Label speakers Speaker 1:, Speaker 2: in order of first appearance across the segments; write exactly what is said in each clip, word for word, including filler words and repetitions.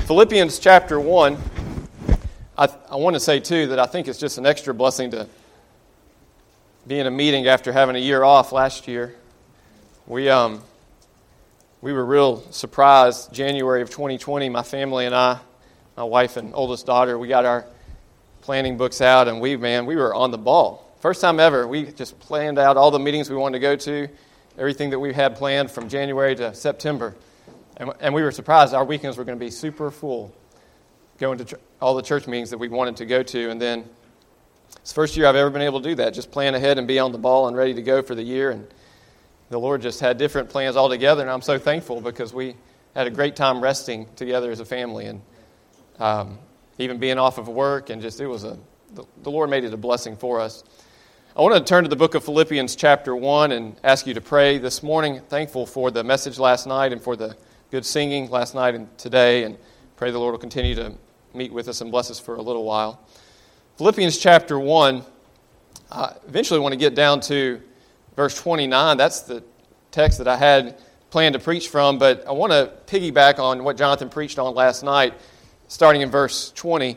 Speaker 1: Philippians chapter one, I, I want to say too that I think it's just an extra blessing to be in a meeting after having a year off last year. We um we were real surprised. January of twenty twenty, my family and I, my wife and oldest daughter, we got our planning books out, and we, man, we were on the ball. First time ever, we just planned out all the meetings we wanted to go to, everything that we had planned from January to September. And, and we were surprised our weekends were going to be super full, going to ch- all the church meetings that we wanted to go to. And then it's the first year I've ever been able to do that, just plan ahead and be on the ball and ready to go for the year. And the Lord just had different plans altogether, and I'm so thankful because we had a great time resting together as a family, and um, even being off of work, and just it was a the, the Lord made it a blessing for us. I want to turn to the book of Philippians chapter one and ask you to pray this morning. Thankful for the message last night and for the good singing last night and today, and pray the Lord will continue to meet with us and bless us for a little while. Philippians chapter one, I eventually want to get down to verse twenty-nine. That's the text that I had planned to preach from, but I want to piggyback on what Jonathan preached on last night, starting in verse twenty.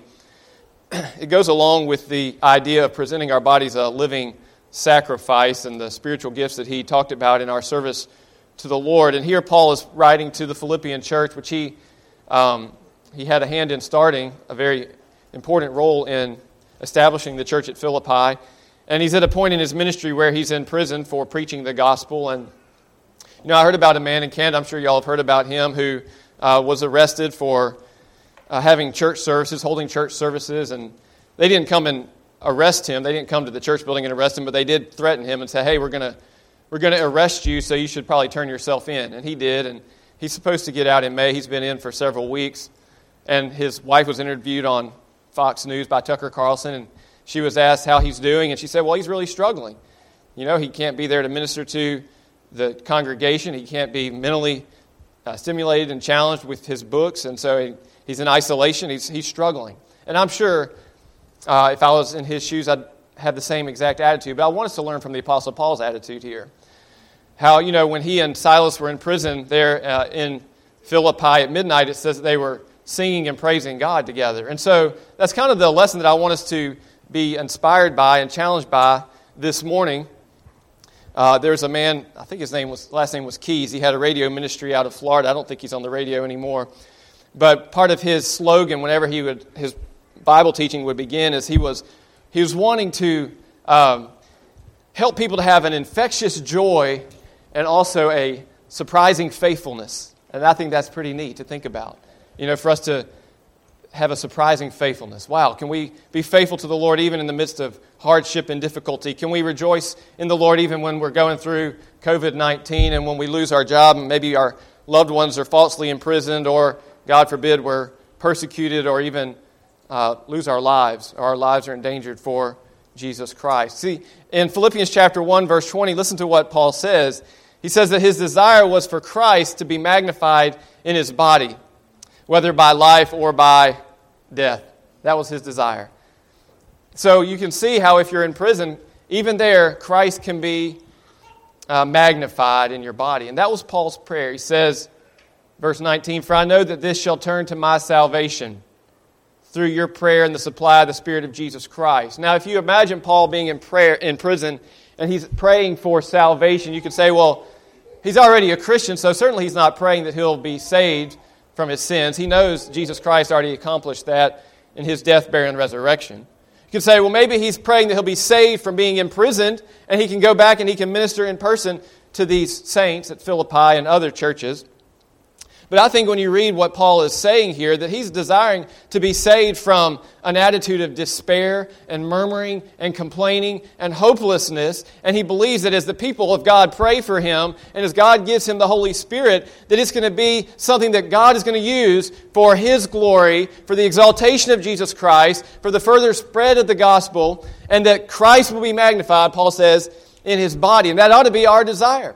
Speaker 1: It goes along with the idea of presenting our bodies a living sacrifice and the spiritual gifts that he talked about in our service to the Lord. And here Paul is writing to the Philippian church, which he um, he had a hand in starting, a very important role in establishing the church at Philippi. And he's at a point in his ministry where he's in prison for preaching the gospel. And, you know, I heard about a man in Canada, I'm sure y'all have heard about him, who uh, was arrested for uh, having church services, holding church services. And they didn't come and arrest him. They didn't come to the church building and arrest him, but they did threaten him and say, hey, we're going to We're going to arrest you, so you should probably turn yourself in. And he did, and he's supposed to get out in May. He's been in for several weeks. And his wife was interviewed on Fox News by Tucker Carlson, and she was asked how he's doing, and she said, well, he's really struggling. You know, he can't be there to minister to the congregation. He can't be mentally uh, stimulated and challenged with his books, and so he, he's in isolation. He's, he's struggling. And I'm sure uh, if I was in his shoes, I'd have the same exact attitude, but I want us to learn from the Apostle Paul's attitude here. How, you know, when he and Silas were in prison there uh, in Philippi at midnight, it says that they were singing and praising God together. And so that's kind of the lesson that I want us to be inspired by and challenged by this morning. Uh, there's a man, I think his name was last name was Keys. He had a radio ministry out of Florida. I don't think he's on the radio anymore. But part of his slogan, whenever he would his Bible teaching would begin, is he was He was wanting to um, help people to have an infectious joy and also a surprising faithfulness. And I think that's pretty neat to think about. You know, for us to have a surprising faithfulness. Wow, can we be faithful to the Lord even in the midst of hardship and difficulty? Can we rejoice in the Lord even when we're going through covid nineteen and when we lose our job and maybe our loved ones are falsely imprisoned, or, God forbid, we're persecuted or even Uh, lose our lives, or our lives are endangered for Jesus Christ. See, in Philippians chapter one, verse twenty, listen to what Paul says. He says that his desire was for Christ to be magnified in his body, whether by life or by death. That was his desire. So you can see how if you're in prison, even there, Christ can be uh, magnified in your body. And that was Paul's prayer. He says, verse nineteen, "For I know that this shall turn to my salvation through your prayer and the supply of the Spirit of Jesus Christ." Now, if you imagine Paul being in prayer in prison and he's praying for salvation, you could say, well, he's already a Christian, so certainly he's not praying that he'll be saved from his sins. He knows Jesus Christ already accomplished that in his death, burial, and resurrection. You could say, well, maybe he's praying that he'll be saved from being imprisoned and he can go back and he can minister in person to these saints at Philippi and other churches. But I think when you read what Paul is saying here, that he's desiring to be saved from an attitude of despair and murmuring and complaining and hopelessness. And he believes that as the people of God pray for him and as God gives him the Holy Spirit, that it's going to be something that God is going to use for his glory, for the exaltation of Jesus Christ, for the further spread of the gospel, and that Christ will be magnified, Paul says, in his body. And that ought to be our desire.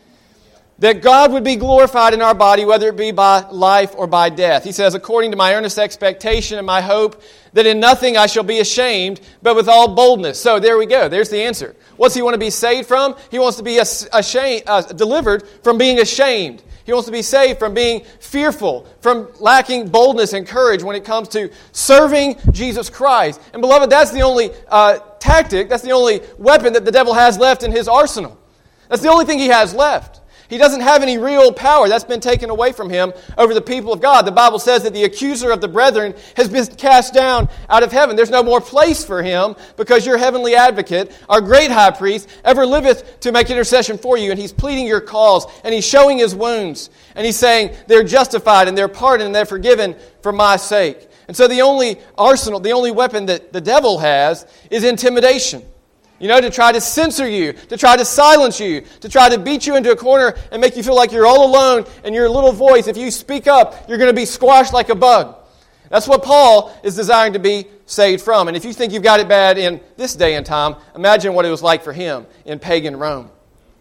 Speaker 1: That God would be glorified in our body, whether it be by life or by death. He says, according to my earnest expectation and my hope, that in nothing I shall be ashamed, but with all boldness. So there we go. There's the answer. What's he want to be saved from? He wants to be ashamed, uh, delivered from being ashamed. He He wants to be saved from being fearful, from lacking boldness and courage when it comes to serving Jesus Christ. And beloved, that's the only uh, tactic, that's the only weapon that the devil has left in his arsenal. That's the only thing he has left. He doesn't have any real power. That's been taken away from him over the people of God. The Bible says that the accuser of the brethren has been cast down out of heaven. There's no more place for him because your heavenly advocate, our great high priest, ever liveth to make intercession for you. And he's pleading your cause, and he's showing his wounds. And he's saying they're justified and they're pardoned and they're forgiven for my sake. And so the only arsenal, the only weapon that the devil has is intimidation. You know, to try to censor you, to try to silence you, to try to beat you into a corner and make you feel like you're all alone and your little voice, if you speak up, you're going to be squashed like a bug. That's what Paul is desiring to be saved from. And if you think you've got it bad in this day and time, imagine what it was like for him in pagan Rome.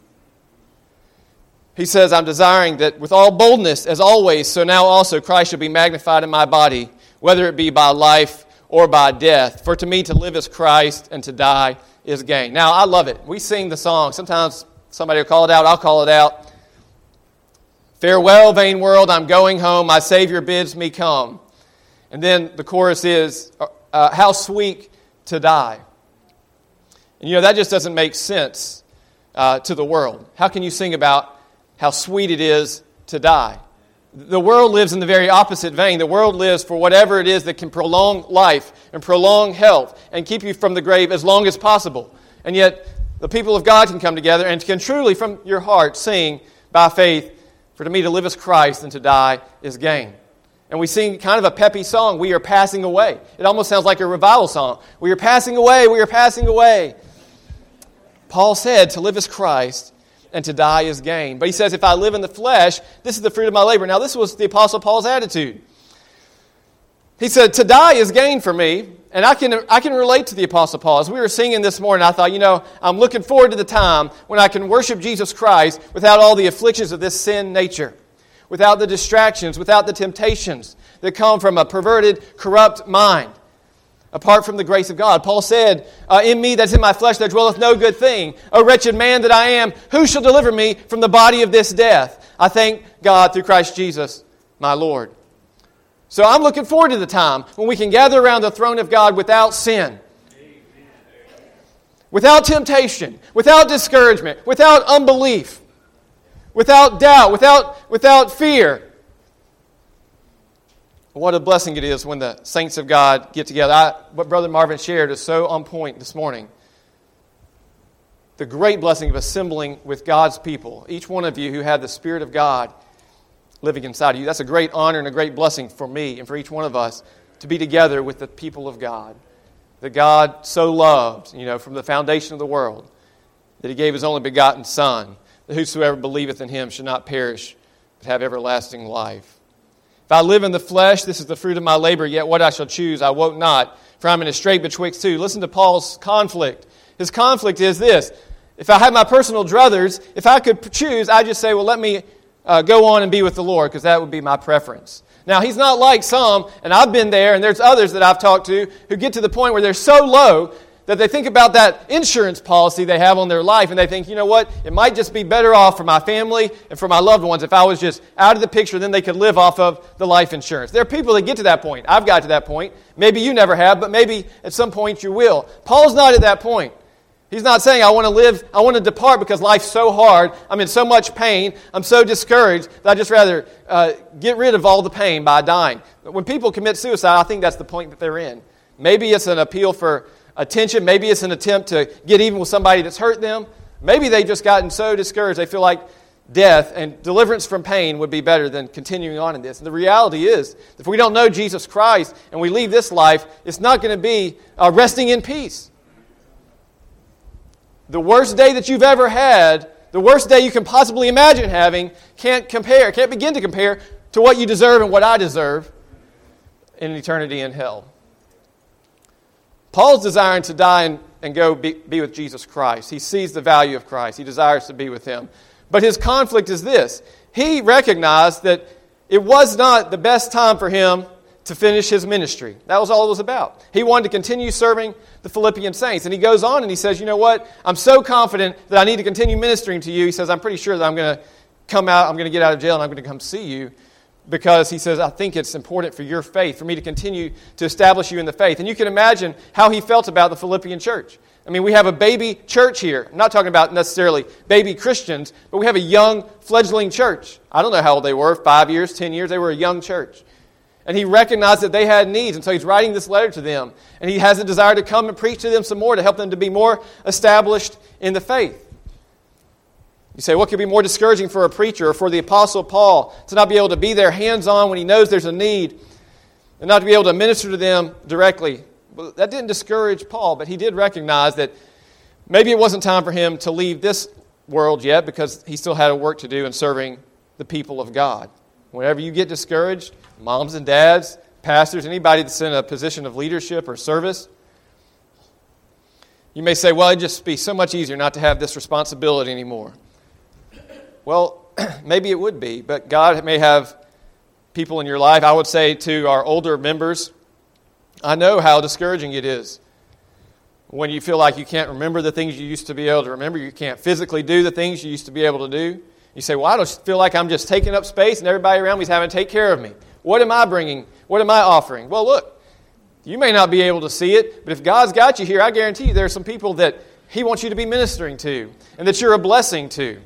Speaker 1: He says, I'm desiring that with all boldness, as always, so now also Christ shall be magnified in my body, whether it be by life or by death. For to me to live is Christ, and to die is gain. Now, I love it. We sing the song. Sometimes somebody will call it out. I'll call it out. Farewell, vain world, I'm going home. My Savior bids me come. And then the chorus is, uh, how sweet to die. And you know, that just doesn't make sense uh, to the world. How can you sing about how sweet it is to die? The world lives in the very opposite vein. The world lives for whatever it is that can prolong life and prolong health and keep you from the grave as long as possible. And yet, the people of God can come together and can truly, from your heart, sing by faith, for to me to live is Christ and to die is gain. And we sing kind of a peppy song, we are passing away. It almost sounds like a revival song. We are passing away, we are passing away. Paul said to live is Christ and to die is gain. But he says, if I live in the flesh, this is the fruit of my labor. Now, this was the Apostle Paul's attitude. He said, to die is gain for me. And I can I can relate to the Apostle Paul. As we were singing this morning, I thought, you know, I'm looking forward to the time when I can worship Jesus Christ without all the afflictions of this sin nature, without the distractions, without the temptations that come from a perverted, corrupt mind. Apart from the grace of God. Paul said, uh, in me that's in my flesh there dwelleth no good thing. O wretched man that I am, who shall deliver me from the body of this death? I thank God through Christ Jesus, my Lord. So I'm looking forward to the time when we can gather around the throne of God without sin, without temptation, without discouragement, without unbelief, without doubt, without, without fear. What a blessing it is when the saints of God get together. I, what Brother Marvin shared is so on point this morning. The great blessing of assembling with God's people. Each one of you who had the Spirit of God living inside of you. That's a great honor and a great blessing for me and for each one of us to be together with the people of God. That God so loved, you know, from the foundation of the world, that He gave His only begotten Son, that whosoever believeth in Him should not perish, but have everlasting life. If I live in the flesh, this is the fruit of my labor, yet what I shall choose I wot not, for I'm in a strait betwixt two. Listen to Paul's conflict. His conflict is this. If I had my personal druthers, if I could choose, I'd just say, well, let me uh, go on and be with the Lord, because that would be my preference. Now, he's not like some, and I've been there, and there's others that I've talked to who get to the point where they're so low that they think about that insurance policy they have on their life, and they think, you know what, it might just be better off for my family and for my loved ones if I was just out of the picture, then they could live off of the life insurance. There are people that get to that point. I've got to that point. Maybe you never have, but maybe at some point you will. Paul's not at that point. He's not saying, I want to live, I want to depart because life's so hard, I'm in so much pain, I'm so discouraged that I'd just rather uh, get rid of all the pain by dying. But when people commit suicide, I think that's the point that they're in. Maybe it's an appeal for attention. Maybe it's an attempt to get even with somebody that's hurt them. Maybe they've just gotten so discouraged they feel like death and deliverance from pain would be better than continuing on in this. And the reality is, if we don't know Jesus Christ and we leave this life, it's not going to be uh, resting in peace. The worst day that you've ever had, the worst day you can possibly imagine having, can't compare, can't begin to compare to what you deserve and what I deserve in eternity in hell. Paul's desiring to die and, and go be, be with Jesus Christ. He sees the value of Christ. He desires to be with Him. But his conflict is this. He recognized that it was not the best time for him to finish his ministry. That was all it was about. He wanted to continue serving the Philippian saints. And he goes on and he says, you know what? I'm so confident that I need to continue ministering to you. He says, I'm pretty sure that I'm going to come out, I'm going to get out of jail and I'm going to come see you, because he says, I think it's important for your faith, for me to continue to establish you in the faith. And you can imagine how he felt about the Philippian church. I mean, we have a baby church here. I'm not talking about necessarily baby Christians, but we have a young, fledgling church. I don't know how old they were, five years, ten years. They were a young church. And he recognized that they had needs, and so he's writing this letter to them. And he has a desire to come and preach to them some more, to help them to be more established in the faith. You say, what could be more discouraging for a preacher or for the Apostle Paul to not be able to be there hands-on when he knows there's a need and not to be able to minister to them directly? Well, that didn't discourage Paul, but he did recognize that maybe it wasn't time for him to leave this world yet, because he still had a work to do in serving the people of God. Whenever you get discouraged, moms and dads, pastors, anybody that's in a position of leadership or service, you may say, well, it'd just be so much easier not to have this responsibility anymore. Well, maybe it would be, but God may have people in your life. I would say to our older members, I know how discouraging it is when you feel like you can't remember the things you used to be able to remember. You can't physically do the things you used to be able to do. You say, well, I don't feel like I'm just taking up space and everybody around me is having to take care of me. What am I bringing? What am I offering? Well, look, you may not be able to see it, but if God's got you here, I guarantee you there are some people that He wants you to be ministering to and that you're a blessing to.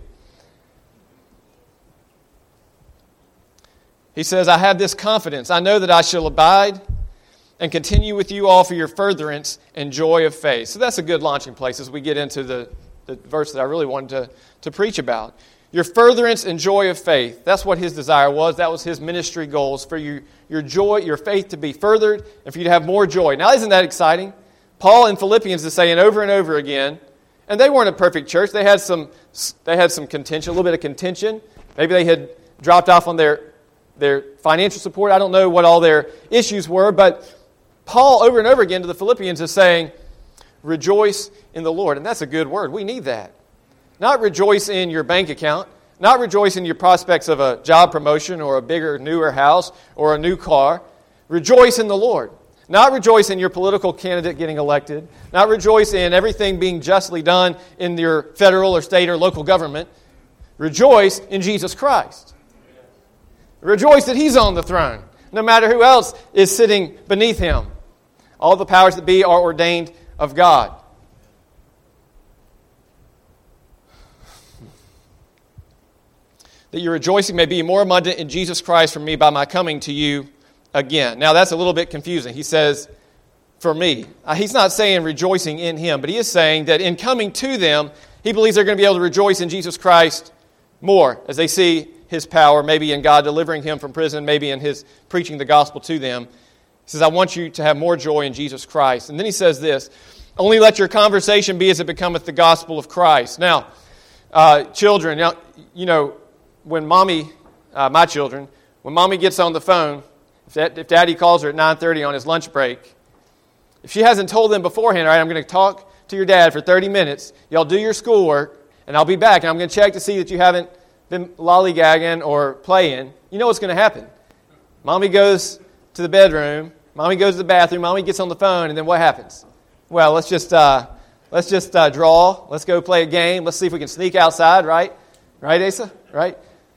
Speaker 1: He says, I have this confidence. I know that I shall abide and continue with you all for your furtherance and joy of faith. So that's a good launching place as we get into the, the verse that I really wanted to, to preach about. Your furtherance and joy of faith. That's what his desire was. That was his ministry goals, for you, your joy, your faith to be furthered and for you to have more joy. Now, isn't that exciting? Paul in Philippians is saying over and over again, and they weren't a perfect church. They had some, they had some contention, a little bit of contention. Maybe they had dropped off on their their financial support. I don't know what all their issues were, but Paul over and over again to the Philippians is saying, rejoice in the Lord. And that's a good word. We need that. Not rejoice in your bank account, not rejoice in your prospects of a job promotion or a bigger, newer house or a new car. Rejoice in the Lord. Not rejoice in your political candidate getting elected. Not rejoice in everything being justly done in your federal or state or local government. Rejoice in Jesus Christ. Rejoice that He's on the throne, no matter who else is sitting beneath Him. All the powers that be are ordained of God. That your rejoicing may be more abundant in Jesus Christ for me by my coming to you again. Now that's a little bit confusing. He says, for me. Uh, he's not saying rejoicing in Him, but he is saying that in coming to them, he believes they're going to be able to rejoice in Jesus Christ more as they see His power, maybe in God delivering him from prison, maybe in His preaching the gospel to them. He says, I want you to have more joy in Jesus Christ. And then he says this, only let your conversation be as it becometh the gospel of Christ. Now, uh, children, you know, you know when mommy, uh, my children, when mommy gets on the phone, if, that, if daddy calls her at nine thirty on his lunch break, if she hasn't told them beforehand, all right, I'm going to talk to your dad for thirty minutes, y'all do your schoolwork, and I'll be back, and I'm going to check to see that you haven't been lollygagging or playing, you know what's going to happen. Mommy goes to the bedroom, mommy goes to the bathroom, mommy gets on the phone, and then what happens? Well, let's just uh, let's just uh, draw. Let's go play a game. Let's see if we can sneak outside, right? Right, Asa? Right?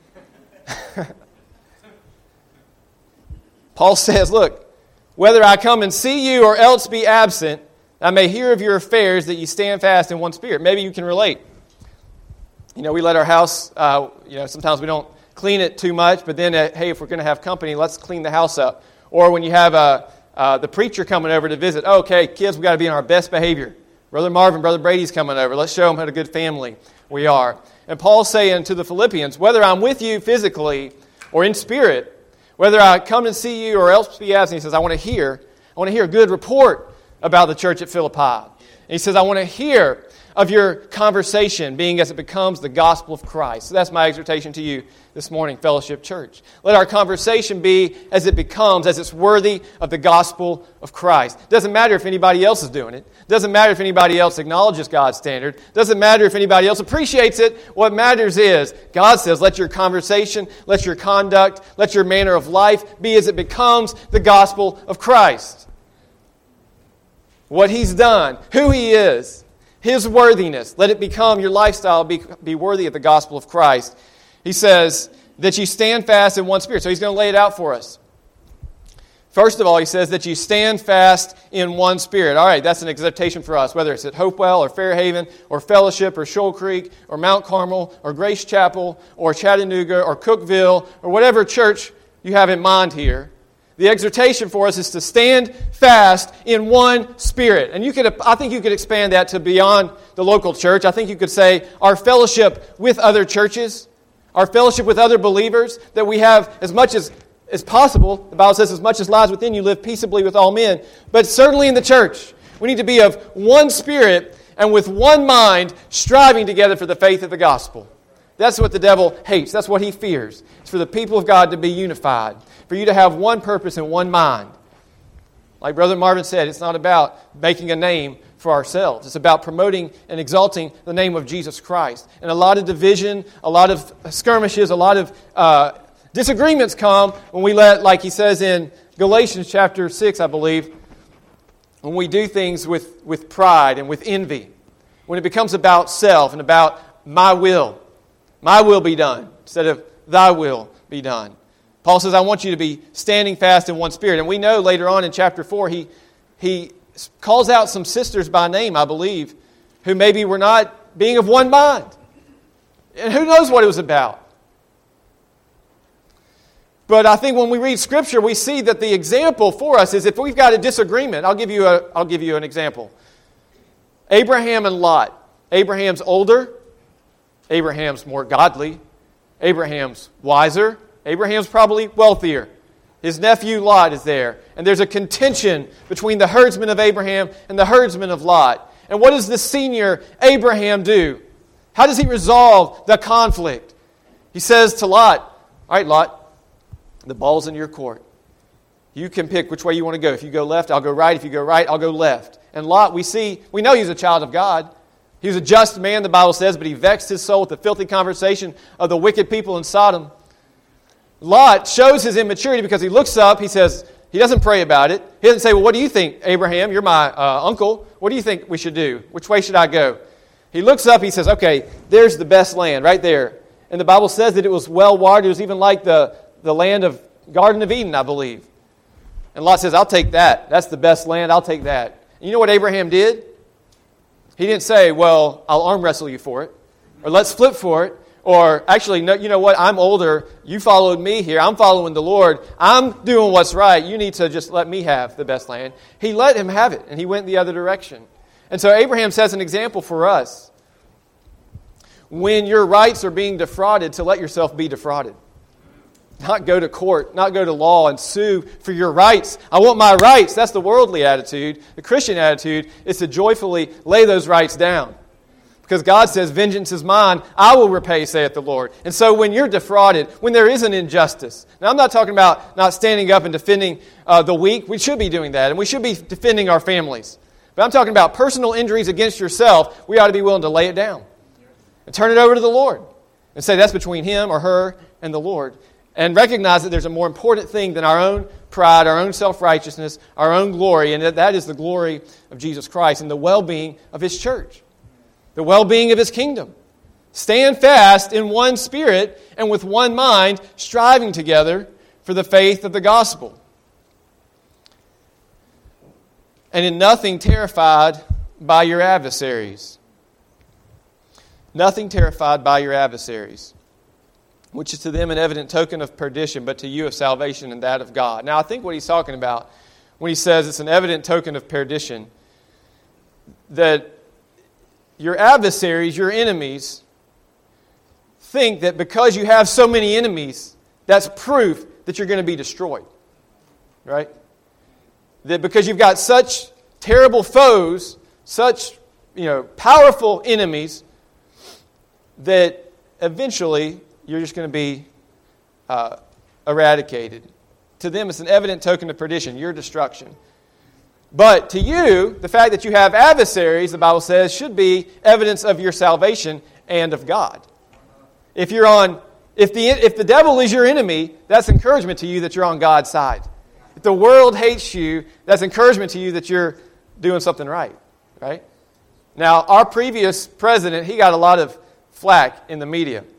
Speaker 1: Paul says, look, whether I come and see you or else be absent, I may hear of your affairs that you stand fast in one spirit. Maybe you can relate. You know, we let our house, uh, you know, sometimes we don't clean it too much, but then, uh, hey, if we're going to have company, let's clean the house up. Or when you have uh, uh, the preacher coming over to visit, oh, okay, kids, we got to be in our best behavior. Brother Marvin, Brother Brady's coming over. Let's show them what a good family we are. And Paul's saying to the Philippians, whether I'm with you physically or in spirit, whether I come and see you or else be absent, he says, I want to hear, I want to hear a good report about the church at Philippi. And he says, I want to hear of your conversation being as it becomes the gospel of Christ. So that's my exhortation to you this morning, Fellowship Church. Let our conversation be as it becomes, as it's worthy of the gospel of Christ. Doesn't matter if anybody else is doing it. Doesn't matter if anybody else acknowledges God's standard. Doesn't matter if anybody else appreciates it. What matters is, God says, let your conversation, let your conduct, let your manner of life be as it becomes the gospel of Christ. What He's done, who He is, His worthiness. Let it become your lifestyle, be, be worthy of the gospel of Christ. He says that you stand fast in one spirit. So he's going to lay it out for us. First of all, he says that you stand fast in one spirit. All right, that's an exhortation for us, whether it's at Hopewell or Fairhaven or Fellowship or Shoal Creek or Mount Carmel or Grace Chapel or Chattanooga or Cookeville or whatever church you have in mind here. The exhortation for us is to stand fast in one spirit. And you could, I think you could expand that to beyond the local church. I think you could say our fellowship with other churches, our fellowship with other believers, that we have as much as as possible. The Bible says, as much as lies within you, live peaceably with all men. But certainly in the church, we need to be of one spirit and with one mind, striving together for the faith of the gospel. That's what the devil hates. That's what he fears. It's for the people of God to be unified, for you to have one purpose and one mind. Like Brother Marvin said, it's not about making a name for ourselves. It's about promoting and exalting the name of Jesus Christ. And a lot of division, a lot of skirmishes, a lot of uh, disagreements come when we let, like he says in Galatians chapter six, I believe, when we do things with, with pride and with envy. When it becomes about self and about my will. My will be done instead of thy will be done. Paul says, I want you to be standing fast in one spirit. And we know later on in chapter four, he, he calls out some sisters by name, I believe, who maybe were not being of one mind. And who knows what it was about. But I think when we read Scripture, we see that the example for us is if we've got a disagreement. I'll give you a, I'll give you an example. Abraham and Lot. Abraham's older. Abraham's more godly. Abraham's wiser. Abraham's probably wealthier. His nephew Lot is there. And there's a contention between the herdsmen of Abraham and the herdsmen of Lot. And what does the senior Abraham do? How does he resolve the conflict? He says to Lot, all right, Lot, the ball's in your court. You can pick which way you want to go. If you go left, I'll go right. If you go right, I'll go left. And Lot, we see, we know he's a child of God. He was a just man, the Bible says, but he vexed his soul with the filthy conversation of the wicked people in Sodom. Lot shows his immaturity because he looks up, he says, he doesn't pray about it. He doesn't say, well, what do you think, Abraham? You're my uh, uncle. What do you think we should do? Which way should I go? He looks up, he says, okay, there's the best land right there. And the Bible says that it was well watered. It was even like the the land of Garden of Eden, I believe. And Lot says, I'll take that. That's the best land. I'll take that. And you know what Abraham did? He didn't say, well, I'll arm wrestle you for it. Or let's flip for it. Or actually, no, you know what? I'm older. You followed me here. I'm following the Lord. I'm doing what's right. You need to just let me have the best land. He let him have it. And he went the other direction. And so Abraham sets an example for us. When your rights are being defrauded, to let yourself be defrauded. Not go to court, not go to law and sue for your rights. I want my rights. That's the worldly attitude. The Christian attitude is to joyfully lay those rights down. Because God says, vengeance is mine, I will repay, saith the Lord. And so when you're defrauded, when there is an injustice. Now I'm not talking about not standing up and defending uh, the weak. We should be doing that. And we should be defending our families. But I'm talking about personal injuries against yourself. We ought to be willing to lay it down. And turn it over to the Lord. And say that's between him or her and the Lord. And recognize that there's a more important thing than our own pride, our own self-righteousness, our own glory, and that that is the glory of Jesus Christ and the well-being of His church, the well-being of His kingdom. Stand fast in one spirit and with one mind, striving together for the faith of the gospel. And in nothing terrified by your adversaries. Nothing terrified by your adversaries. Which is to them an evident token of perdition, but to you of salvation and that of God. Now, I think what he's talking about when he says it's an evident token of perdition, that your adversaries, your enemies, think that because you have so many enemies, that's proof that you're going to be destroyed. Right? That because you've got such terrible foes, such, you know, powerful enemies, that eventually you're just going to be uh, eradicated. To them, it's an evident token of perdition, your destruction. But to you, the fact that you have adversaries, the Bible says, should be evidence of your salvation and of God. If you're on, if the if the devil is your enemy, that's encouragement to you that you're on God's side. If the world hates you, that's encouragement to you that you're doing something right. Right? Now, our previous president, he got a lot of flack in the media.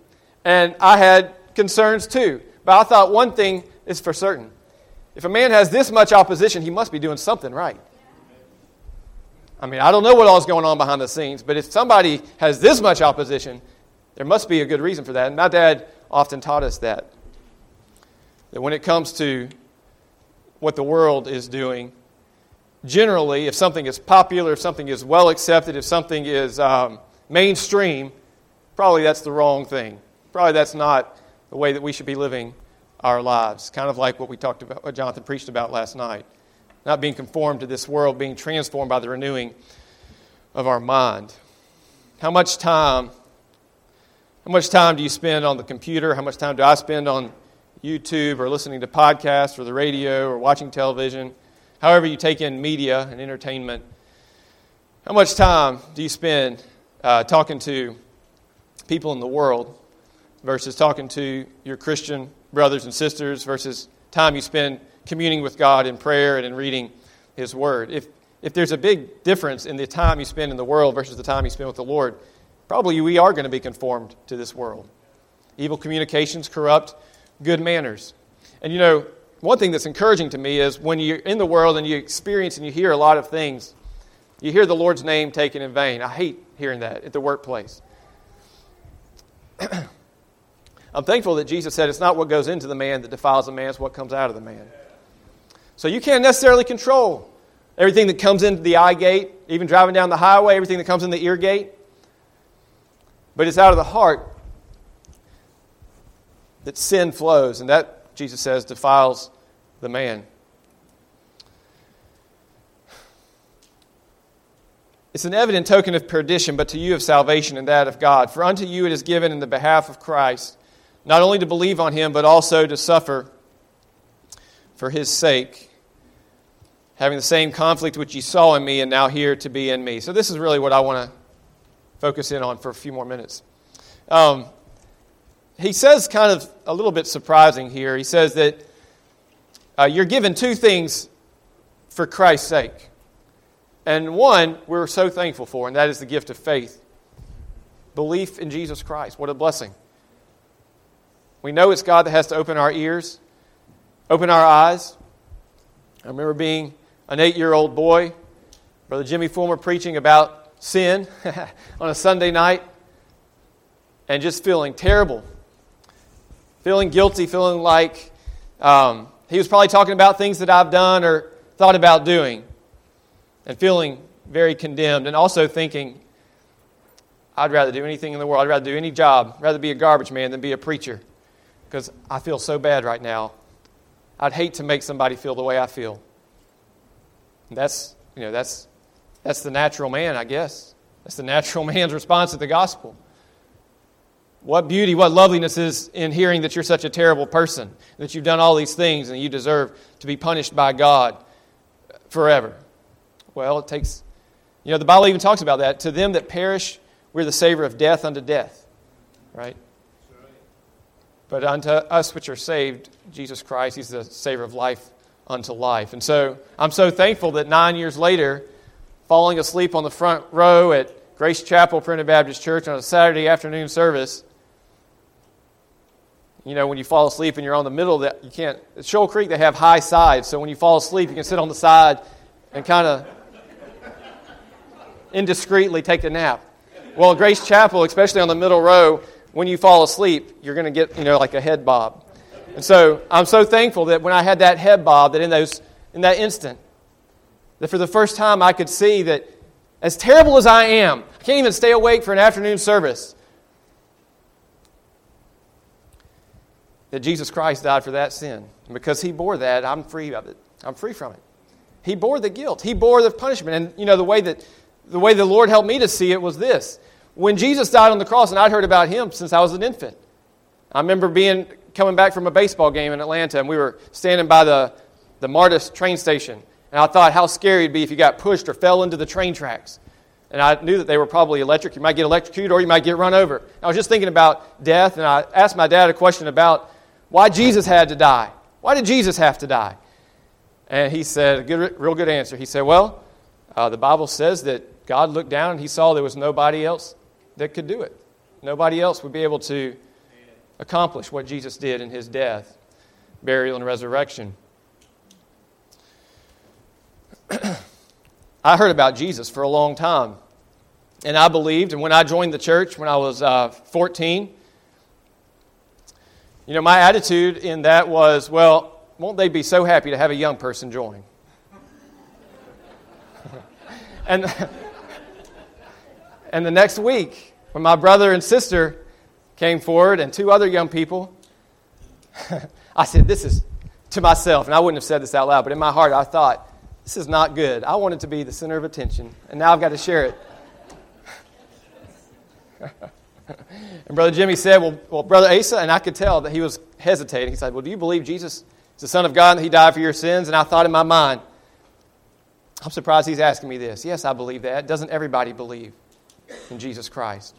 Speaker 1: And I had concerns too. But I thought one thing is for certain. If a man has this much opposition, he must be doing something right. I mean, I don't know what all is going on behind the scenes, but if somebody has this much opposition, there must be a good reason for that. And my dad often taught us that. That when it comes to what the world is doing, generally, if something is popular, if something is well accepted, if something is um, mainstream, probably that's the wrong thing. Probably that's not the way that we should be living our lives. Kind of like what we talked about, what Jonathan preached about last night. Not being conformed to this world, being transformed by the renewing of our mind. How much time, how much time do you spend on the computer? How much time do I spend on YouTube or listening to podcasts or the radio or watching television? However you take in media and entertainment. How much time do you spend uh, talking to people in the world versus talking to your Christian brothers and sisters versus time you spend communing with God in prayer and in reading His Word? If if there's a big difference in the time you spend in the world versus the time you spend with the Lord, probably we are going to be conformed to this world. Evil communications corrupt good manners. And you know, one thing that's encouraging to me is when you're in the world and you experience and you hear a lot of things, you hear the Lord's name taken in vain. I hate hearing that at the workplace. I'm thankful that Jesus said it's not what goes into the man that defiles a man, it's what comes out of the man. So you can't necessarily control everything that comes into the eye gate, even driving down the highway, everything that comes in the ear gate. But it's out of the heart that sin flows, and that, Jesus says, defiles the man. It's an evident token of perdition, but to you of salvation and that of God. For unto you it is given in the behalf of Christ, not only to believe on Him, but also to suffer for His sake, having the same conflict which ye saw in me and now here to be in me. So this is really what I want to focus in on for a few more minutes. Um, he says kind of a little bit surprising here. He says that uh, you're given two things for Christ's sake. And one we're so thankful for, and that is the gift of faith. Belief in Jesus Christ. What a blessing. We know it's God that has to open our ears, open our eyes. I remember being an eight-year-old boy, Brother Jimmy Fulmer preaching about sin on a Sunday night, and just feeling terrible, feeling guilty, feeling like um, he was probably talking about things that I've done or thought about doing, and feeling very condemned, and also thinking, I'd rather do anything in the world, I'd rather do any job, I'd rather be a garbage man than be a preacher, because I feel so bad right now. I'd hate to make somebody feel the way I feel. And that's, you know, that's that's the natural man, I guess. That's the natural man's response to the gospel. What beauty, what loveliness is in hearing that you're such a terrible person, that you've done all these things and you deserve to be punished by God forever. Well, it takes, you know, the Bible even talks about that. To them that perish, we're the savor of death unto death, right? But unto us which are saved, Jesus Christ, He's the Savior of life unto life. And so I'm so thankful that nine years later, falling asleep on the front row at Grace Chapel Primitive Baptist Church on a Saturday afternoon service, you know, when you fall asleep and you're on the middle, that you can't. At Shoal Creek, they have high sides, so when you fall asleep, you can sit on the side and kind of indiscreetly take a nap. Well, at Grace Chapel, especially on the middle row, when you fall asleep, you're going to get, you know, like a head bob. And so I'm so thankful that when I had that head bob, that in those in that instant, that for the first time I could see that as terrible as I am, I can't even stay awake for an afternoon service, that Jesus Christ died for that sin. And because He bore that, I'm free of it. I'm free from it. He bore the guilt. He bore the punishment. And, you know, the way that the way the Lord helped me to see it was this. When Jesus died on the cross, and I'd heard about Him since I was an infant. I remember being coming back from a baseball game in Atlanta, and we were standing by the, the Martis train station. And I thought how scary it'd be if you got pushed or fell into the train tracks. And I knew that they were probably electric. You might get electrocuted or you might get run over. I was just thinking about death, and I asked my dad a question about why Jesus had to die. Why did Jesus have to die? And he said, a good, real good answer. He said, well, uh, the Bible says that God looked down and He saw there was nobody else that could do it. Nobody else would be able to accomplish what Jesus did in his death, burial, and resurrection. I heard about Jesus for a long time, and I believed, and when I joined the church when I was uh, fourteen, you know, my attitude in that was, well, won't they be so happy to have a young person join? and, and the next week, when my brother and sister came forward and two other young people, I said, this is to myself, and I wouldn't have said this out loud, but in my heart I thought, this is not good. I wanted to be the center of attention, and now I've got to share it. And Brother Jimmy said, well, well, Brother Asa, and I could tell that he was hesitating. He said, well, do you believe Jesus is the Son of God and that he died for your sins? And I thought in my mind, I'm surprised he's asking me this. Yes, I believe that. Doesn't everybody believe in Jesus Christ?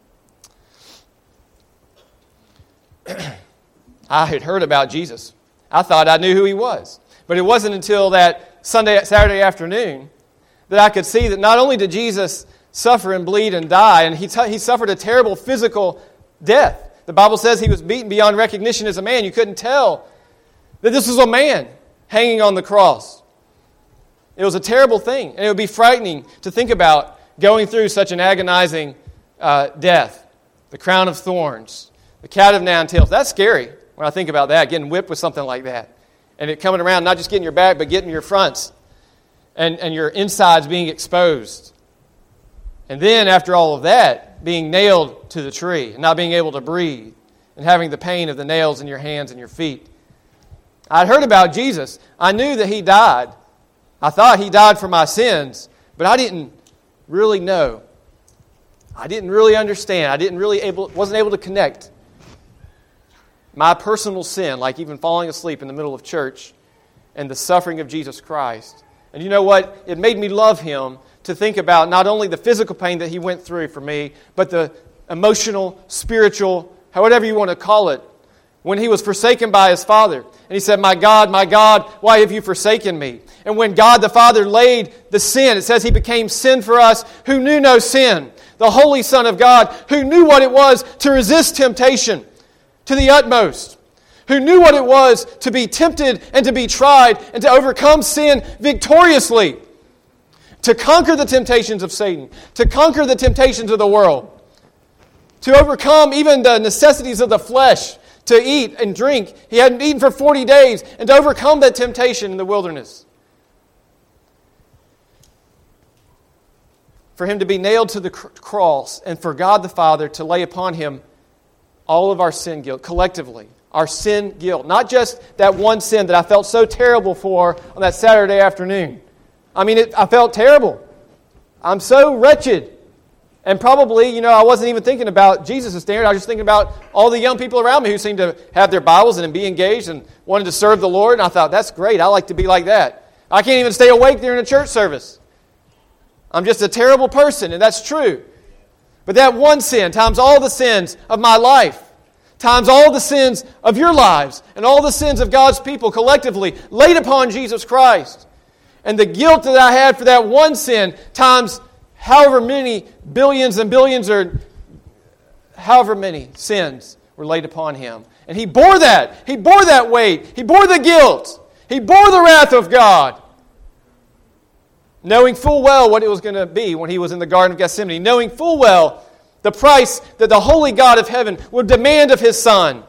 Speaker 1: I had heard about Jesus. I thought I knew who he was. But it wasn't until that Sunday, Saturday afternoon that I could see that not only did Jesus suffer and bleed and die, and he, t- he suffered a terrible physical death. The Bible says he was beaten beyond recognition as a man. You couldn't tell that this was a man hanging on the cross. It was a terrible thing, and it would be frightening to think about going through such an agonizing uh, death. The crown of thorns, the cat of nine tails. That's scary when I think about that, getting whipped with something like that. And it coming around, not just getting your back, but getting your fronts. And, and your insides being exposed. And then after all of that, being nailed to the tree. And not being able to breathe. And having the pain of the nails in your hands and your feet. I'd heard about Jesus. I knew that he died. I thought he died for my sins. But I didn't really know. I didn't really understand. I didn't really able, wasn't able to connect my personal sin, like even falling asleep in the middle of church, and the suffering of Jesus Christ. And you know what? It made me love him to think about not only the physical pain that he went through for me, but the emotional, spiritual, however you want to call it, when he was forsaken by his Father. And he said, my God, my God, why have you forsaken me? And when God the Father laid the sin, it says he became sin for us who knew no sin. The Holy Son of God who knew what it was to resist temptation to the utmost, who knew what it was to be tempted and to be tried and to overcome sin victoriously, to conquer the temptations of Satan, to conquer the temptations of the world, to overcome even the necessities of the flesh, to eat and drink. He hadn't eaten for forty days, and to overcome that temptation in the wilderness. For him to be nailed to the cross, and for God the Father to lay upon him all of our sin guilt, collectively. Our sin guilt. Not just that one sin that I felt so terrible for on that Saturday afternoon. I mean, it, I felt terrible. I'm so wretched. And probably, you know, I wasn't even thinking about Jesus' standard. I was just thinking about all the young people around me who seemed to have their Bibles and be engaged and wanted to serve the Lord. And I thought, that's great. I like to be like that. I can't even stay awake during a church service. I'm just a terrible person, and that's true. But that one sin times all the sins of my life, times all the sins of your lives, and all the sins of God's people collectively laid upon Jesus Christ. And the guilt that I had for that one sin times however many billions and billions or however many sins were laid upon him. And he bore that. He bore that weight. He bore the guilt. He bore the wrath of God. Knowing full well what it was going to be when he was in the Garden of Gethsemane. Knowing full well the price that the holy God of heaven would demand of his Son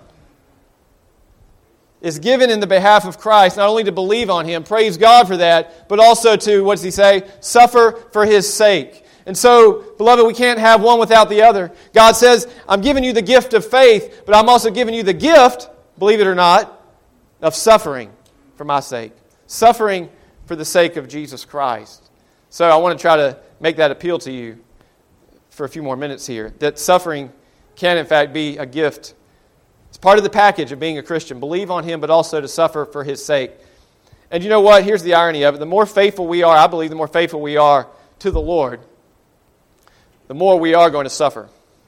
Speaker 1: is given in the behalf of Christ, not only to believe on him, praise God for that, but also to, what does he say? Suffer for his sake. And so, beloved, we can't have one without the other. God says, I'm giving you the gift of faith, but I'm also giving you the gift, believe it or not, of suffering for my sake. Suffering for the sake of Jesus Christ. So I want to try to make that appeal to you for a few more minutes here, that suffering can in fact be a gift. It's part of the package of being a Christian. Believe on him, but also to suffer for his sake. And you know what? Here's the irony of it. The more faithful we are, I believe the more faithful we are to the Lord, the more we are going to suffer.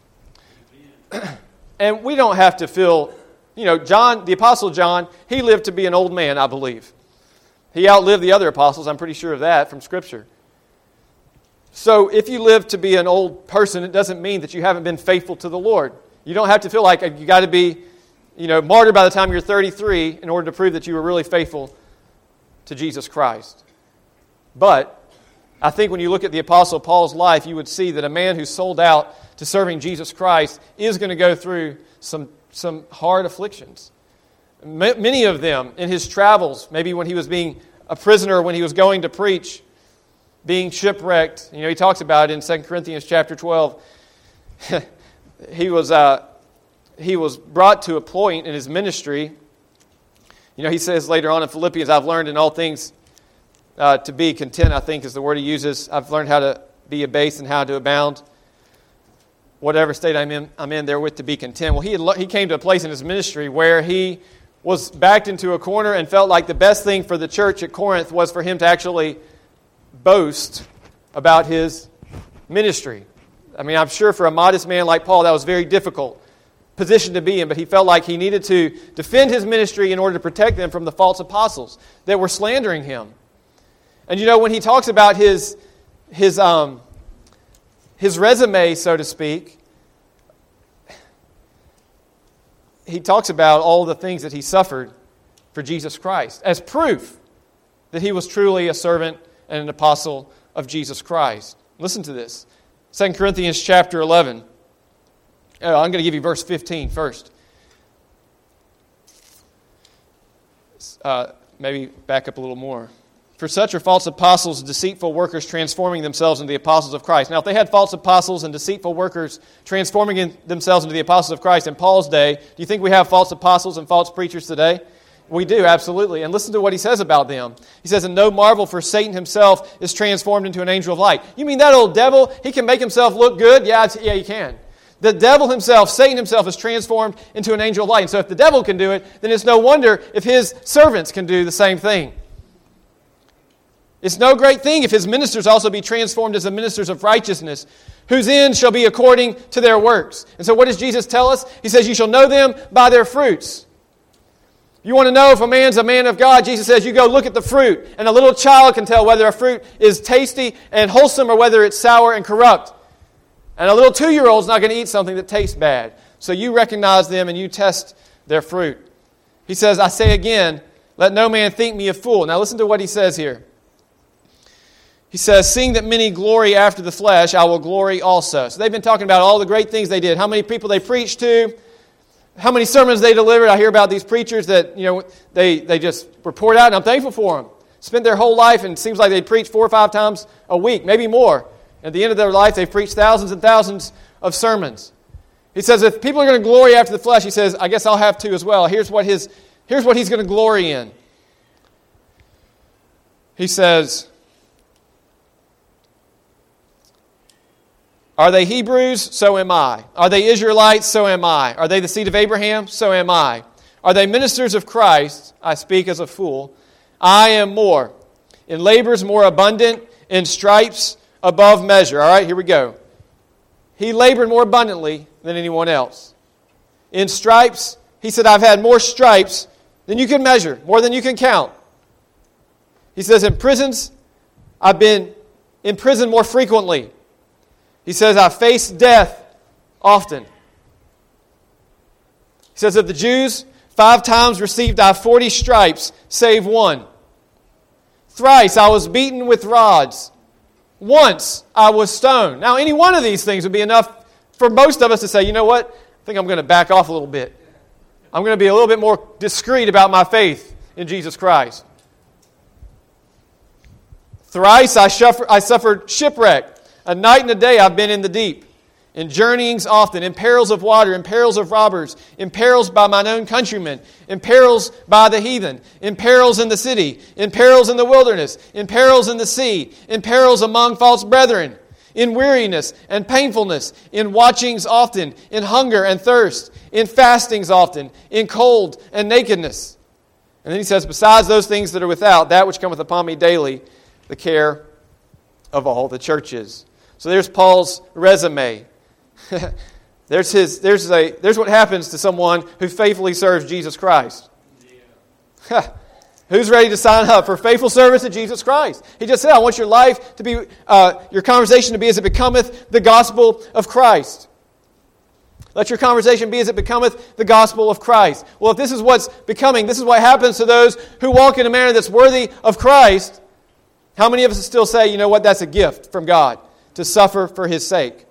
Speaker 1: And we don't have to feel, you know, John, the Apostle John, he lived to be an old man, I believe. He outlived the other apostles, I'm pretty sure of that from Scripture. So if you live to be an old person, it doesn't mean that you haven't been faithful to the Lord. You don't have to feel like you got to be you know, martyred by the time you're thirty-three in order to prove that you were really faithful to Jesus Christ. But I think when you look at the Apostle Paul's life, you would see that a man who's sold out to serving Jesus Christ is going to go through some, some hard afflictions. M- many of them in his travels, maybe when he was being a prisoner, when he was going to preach, being shipwrecked. You know, he talks about it in Second Corinthians chapter twelve. he was uh, he was brought to a point in his ministry. You know, he says later on in Philippians, I've learned in all things uh, to be content, I think is the word he uses. I've learned how to be abased and how to abound. Whatever state I'm in, I'm in therewith to be content. Well, he, had, he came to a place in his ministry where he was backed into a corner and felt like the best thing for the church at Corinth was for him to actually boast about his ministry. I mean, I'm sure for a modest man like Paul, that was a very difficult position to be in, but he felt like he needed to defend his ministry in order to protect them from the false apostles that were slandering him. And you know, when he talks about his his um, his resume, so to speak, he talks about all the things that he suffered for Jesus Christ as proof that he was truly a servant and an apostle of Jesus Christ. Listen to this. Second Corinthians chapter eleven. Oh, I'm going to give you verse fifteen first. Uh, maybe back up a little more. For such are false apostles, deceitful workers, transforming themselves into the apostles of Christ. Now, if they had false apostles and deceitful workers transforming in themselves into the apostles of Christ in Paul's day, do you think we have false apostles and false preachers today? We do, absolutely. And listen to what he says about them. He says, and no marvel, for Satan himself is transformed into an angel of light. You mean that old devil, he can make himself look good? Yeah, yeah, he can. The devil himself, Satan himself, is transformed into an angel of light. And so if the devil can do it, then it's no wonder if his servants can do the same thing. It's no great thing if his ministers also be transformed as the ministers of righteousness, whose end shall be according to their works. And so what does Jesus tell us? He says, you shall know them by their fruits. You want to know if a man's a man of God? Jesus says, you go look at the fruit. And a little child can tell whether a fruit is tasty and wholesome or whether it's sour and corrupt. And a little two-year-old's not going to eat something that tastes bad. So you recognize them and you test their fruit. He says, I say again, let no man think me a fool. Now listen to what he says here. He says, seeing that many glory after the flesh, I will glory also. So they've been talking about all the great things they did, how many people they preached to, how many sermons they delivered. I hear about these preachers that, you know, they, they just report out, and I'm thankful for them. Spent their whole life, and it seems like they preach four or five times a week, maybe more. At the end of their life, they've preached thousands and thousands of sermons. He says, if people are going to glory after the flesh, he says, I guess I'll have to as well. Here's what his, here's what he's going to glory in. He says, are they Hebrews? So am I. Are they Israelites? So am I. Are they the seed of Abraham? So am I. Are they ministers of Christ? I speak as a fool. I am more. In labors more abundant, in stripes above measure. All right, here we go. He labored more abundantly than anyone else. In stripes, he said, I've had more stripes than you can measure, more than you can count. He says, in prisons, I've been in prison more frequently. He says, I faced death often. He says, of the Jews, five times received I forty stripes, save one. Thrice I was beaten with rods. Once I was stoned. Now, any one of these things would be enough for most of us to say, you know what? I think I'm going to back off a little bit. I'm going to be a little bit more discreet about my faith in Jesus Christ. Thrice I suffered, I suffered shipwreck. A night and a day I've been in the deep, in journeyings often, in perils of water, in perils of robbers, in perils by mine own countrymen, in perils by the heathen, in perils in the city, in perils in the wilderness, in perils in the sea, in perils among false brethren, in weariness and painfulness, in watchings often, in hunger and thirst, in fastings often, in cold and nakedness. And then he says, besides those things that are without, that which cometh upon me daily, the care of all the churches. So there's Paul's resume. there's his. There's a. There's what happens to someone who faithfully serves Jesus Christ. Yeah. Who's ready to sign up for faithful service to Jesus Christ? He just said, "I want your life to be, uh, your conversation to be as it becometh the gospel of Christ." Let your conversation be as it becometh the gospel of Christ. Well, if this is what's becoming, this is what happens to those who walk in a manner that's worthy of Christ, how many of us still say, you know what, that's a gift from God, to suffer for His sake?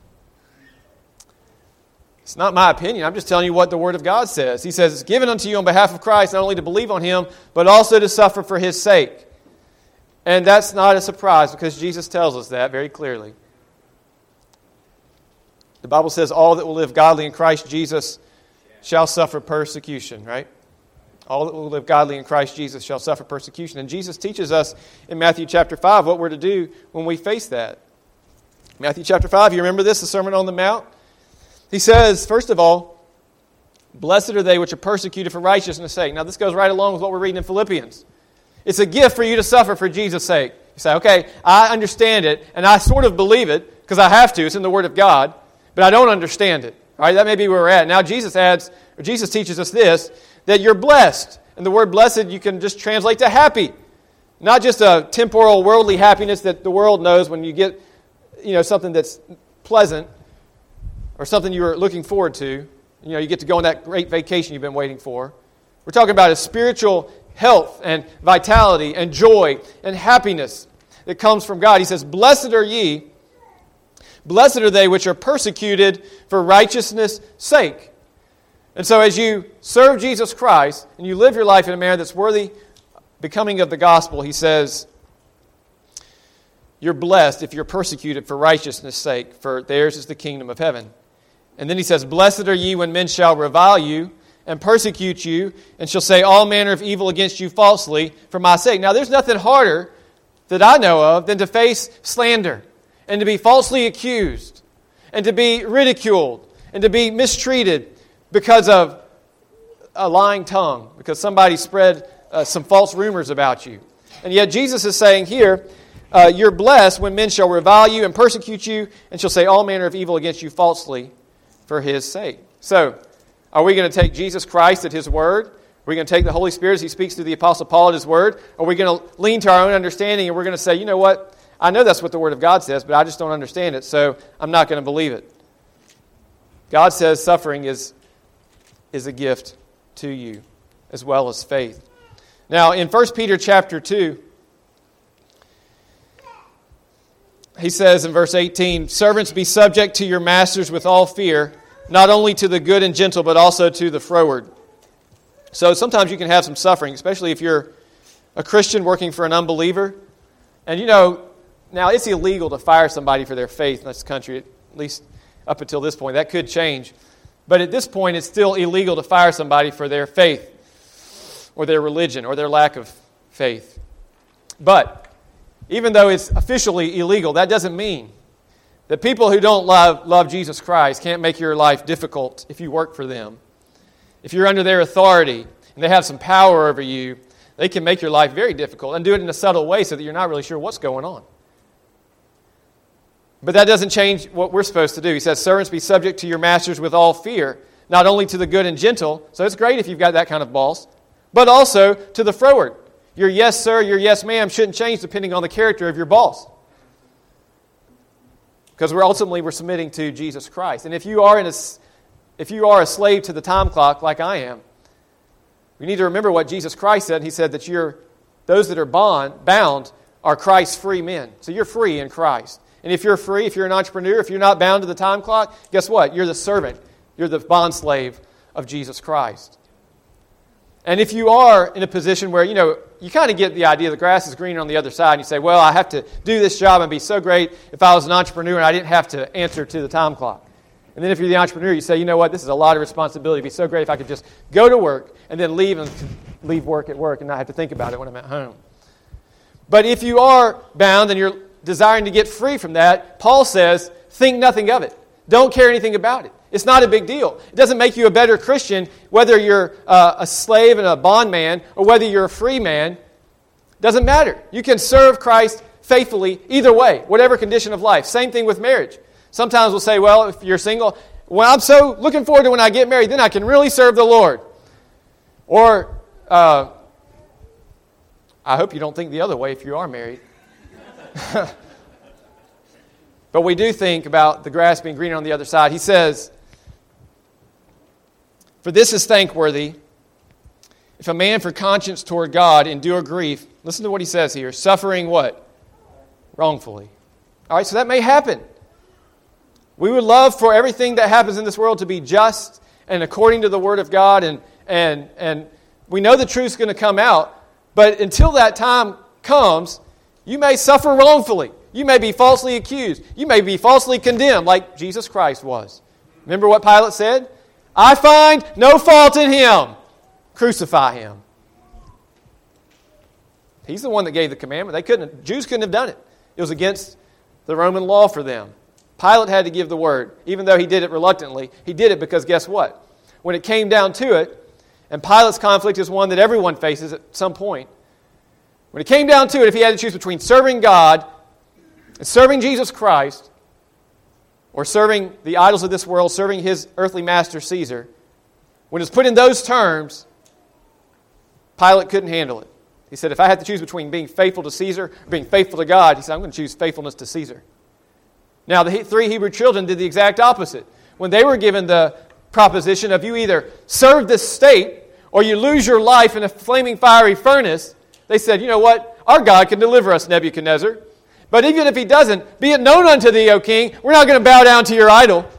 Speaker 1: It's not my opinion. I'm just telling you what the Word of God says. He says, it's given unto you on behalf of Christ, not only to believe on Him, but also to suffer for His sake. And that's not a surprise, because Jesus tells us that very clearly. The Bible says, all that will live godly in Christ Jesus shall suffer persecution, right? All that will live godly in Christ Jesus shall suffer persecution. And Jesus teaches us in Matthew chapter five what we're to do when we face that. Matthew chapter five, you remember this, the Sermon on the Mount? He says, first of all, blessed are they which are persecuted for righteousness' sake. Now, this goes right along with what we're reading in Philippians. It's a gift for you to suffer for Jesus' sake. You say, okay, I understand it, and I sort of believe it, because I have to. It's in the Word of God, but I don't understand it. All right, that may be where we're at. Now, Jesus adds, or Jesus teaches us this, that you're blessed. And the word blessed you can just translate to happy. Not just a temporal, worldly happiness that the world knows when you get, you know, something that's pleasant, or something you're looking forward to. You know, you get to go on that great vacation you've been waiting for. We're talking about a spiritual health and vitality and joy and happiness that comes from God. He says, blessed are ye, blessed are they which are persecuted for righteousness' sake. And so as you serve Jesus Christ and you live your life in a manner that's worthy, becoming of the gospel, he says, you're blessed if you're persecuted for righteousness' sake, for theirs is the kingdom of heaven. And then he says, blessed are ye when men shall revile you and persecute you, and shall say all manner of evil against you falsely for my sake. Now, there's nothing harder that I know of than to face slander, and to be falsely accused, and to be ridiculed, and to be mistreated because of a lying tongue, because somebody spread uh, some false rumors about you. And yet Jesus is saying here, uh, you're blessed when men shall revile you and persecute you, and shall say all manner of evil against you falsely for His sake. So, are we going to take Jesus Christ at His word? Are we going to take the Holy Spirit as He speaks through the Apostle Paul at His word? Or are we going to lean to our own understanding and we're going to say, you know what, I know that's what the Word of God says, but I just don't understand it, so I'm not going to believe it. God says suffering is, is a gift to you, as well as faith. Now, in First Peter chapter two, he says in verse eighteen, servants, be subject to your masters with all fear, not only to the good and gentle, but also to the froward. So sometimes you can have some suffering, especially if you're a Christian working for an unbeliever. And you know, now it's illegal to fire somebody for their faith in this country, at least up until this point. That could change. But at this point, it's still illegal to fire somebody for their faith, or their religion, or their lack of faith. But even though it's officially illegal, that doesn't mean that people who don't love, love Jesus Christ can't make your life difficult if you work for them. If you're under their authority and they have some power over you, they can make your life very difficult and do it in a subtle way so that you're not really sure what's going on. But that doesn't change what we're supposed to do. He says, servants, be subject to your masters with all fear, not only to the good and gentle, so it's great if you've got that kind of boss, but also to the froward. Your yes, sir, your yes, ma'am shouldn't change depending on the character of your boss. Because we're ultimately we're submitting to Jesus Christ. And if you are in a, if you are a slave to the time clock like I am, we need to remember what Jesus Christ said. He said that you're those that are bond, bound are Christ's free men. So you're free in Christ. And if you're free, if you're an entrepreneur, if you're not bound to the time clock, guess what? You're the servant. You're the bond slave of Jesus Christ. And if you are in a position where, you know, you kind of get the idea the grass is greener on the other side, and you say, well, I have to do this job and be so great if I was an entrepreneur and I didn't have to answer to the time clock. And then if you're the entrepreneur, you say, you know what, this is a lot of responsibility. It'd be so great if I could just go to work and then leave and leave work at work and not have to think about it when I'm at home. But if you are bound and you're desiring to get free from that, Paul says, think nothing of it. Don't care anything about it. It's not a big deal. It doesn't make you a better Christian whether you're uh, a slave and a bondman or whether you're a free man. It doesn't matter. You can serve Christ faithfully either way, whatever condition of life. Same thing with marriage. Sometimes we'll say, well, if you're single, well, I'm so looking forward to when I get married, then I can really serve the Lord. Or, uh, I hope you don't think the other way if you are married. But we do think about the grass being greener on the other side. He says, For this is thankworthy, if a man for conscience toward God endure grief, listen to what he says here, suffering what? Wrongfully. All right, so that may happen. We would love for everything that happens in this world to be just and according to the Word of God, and and and we know the truth's going to come out, but until that time comes, you may suffer wrongfully. You may be falsely accused. You may be falsely condemned like Jesus Christ was. Remember what Pilate said? I find no fault in him. Crucify him. He's the one that gave the commandment. They couldn't, Jews couldn't have done it. It was against the Roman law for them. Pilate had to give the word. Even though he did it reluctantly, he did it because guess what? When it came down to it, and Pilate's conflict is one that everyone faces at some point. When it came down to it, if he had to choose between serving God and serving Jesus Christ, or serving the idols of this world, serving his earthly master Caesar, when it's put in those terms, Pilate couldn't handle it. He said, if I had to choose between being faithful to Caesar or being faithful to God, he said, I'm going to choose faithfulness to Caesar. Now, the three Hebrew children did the exact opposite. When they were given the proposition of you either serve this state or you lose your life in a flaming fiery furnace, they said, you know what? Our God can deliver us, Nebuchadnezzar. But even if he doesn't, be it known unto thee, O king, we're not going to bow down to your idol.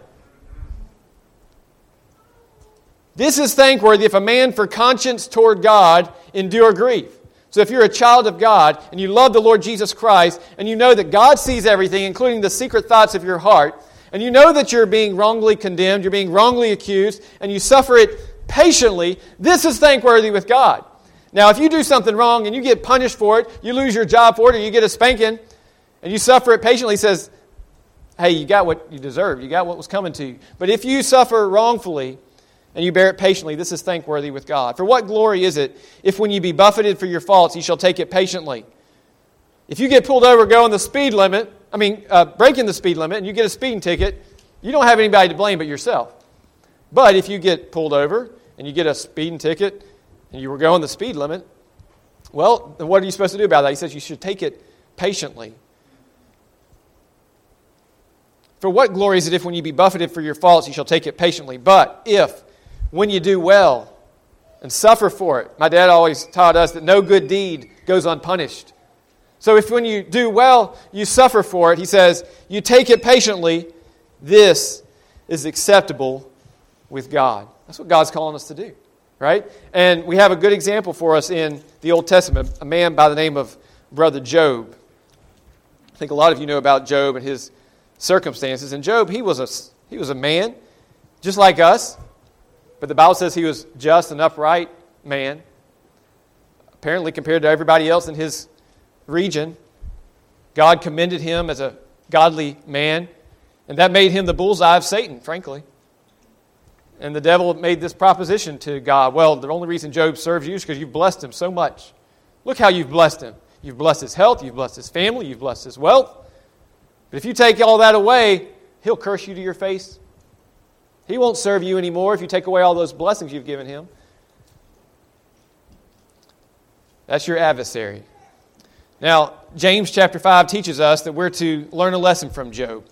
Speaker 1: This is thankworthy if a man for conscience toward God endure grief. So if you're a child of God and you love the Lord Jesus Christ and you know that God sees everything, including the secret thoughts of your heart, and you know that you're being wrongly condemned, you're being wrongly accused, and you suffer it patiently, this is thankworthy with God. Now, if you do something wrong and you get punished for it, you lose your job for it, or you get a spanking, and you suffer it patiently, he says, hey, you got what you deserved. You got what was coming to you. But if you suffer wrongfully and you bear it patiently, this is thankworthy with God. For what glory is it if when you be buffeted for your faults, you shall take it patiently? If you get pulled over going the speed limit, I mean, uh, breaking the speed limit, and you get a speeding ticket, you don't have anybody to blame but yourself. But if you get pulled over and you get a speeding ticket and you were going the speed limit, well, then what are you supposed to do about that? He says you should take it patiently. For what glory is it if when you be buffeted for your faults, you shall take it patiently? But if, when you do well and suffer for it, my dad always taught us that no good deed goes unpunished. So if when you do well, you suffer for it, he says, you take it patiently, this is acceptable with God. That's what God's calling us to do, right? And we have a good example for us in the Old Testament, a man by the name of Brother Job. I think a lot of you know about Job and his circumstances. And Job, he was a he was a man, just like us, but the Bible says he was just and upright man. Apparently, compared to everybody else in his region, God commended him as a godly man, and that made him the bullseye of Satan, frankly. And the devil made this proposition to God. Well, the only reason Job serves you is because you've blessed him so much. Look how you've blessed him. You've blessed his health, you've blessed his family, you've blessed his wealth. But if you take all that away, he'll curse you to your face. He won't serve you anymore if you take away all those blessings you've given him. That's your adversary. Now, James chapter five teaches us that we're to learn a lesson from Job.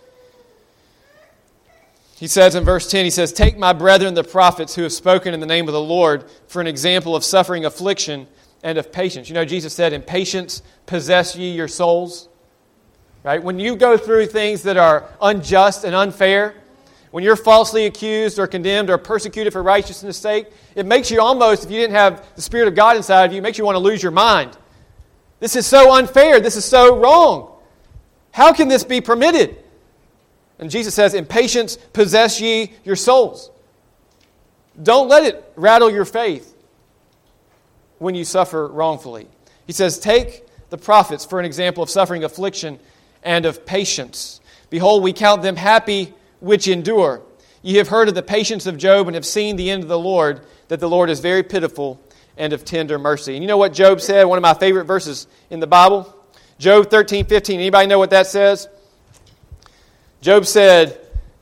Speaker 1: He says in verse ten, he says, take my brethren the prophets who have spoken in the name of the Lord for an example of suffering affliction and of patience. You know, Jesus said, in patience possess ye your souls. Right? When you go through things that are unjust and unfair, when you're falsely accused or condemned or persecuted for righteousness' sake, it makes you almost, if you didn't have the Spirit of God inside of you, it makes you want to lose your mind. This is so unfair. This is so wrong. How can this be permitted? And Jesus says, in patience possess ye your souls. Don't let it rattle your faith when you suffer wrongfully. He says, take the prophets for an example of suffering affliction and of patience. Behold, we count them happy which endure. Ye have heard of the patience of Job and have seen the end of the Lord, that the Lord is very pitiful and of tender mercy. And you know what Job said? One of my favorite verses in the Bible? Job thirteen fifteen. Anybody know what that says? Job said,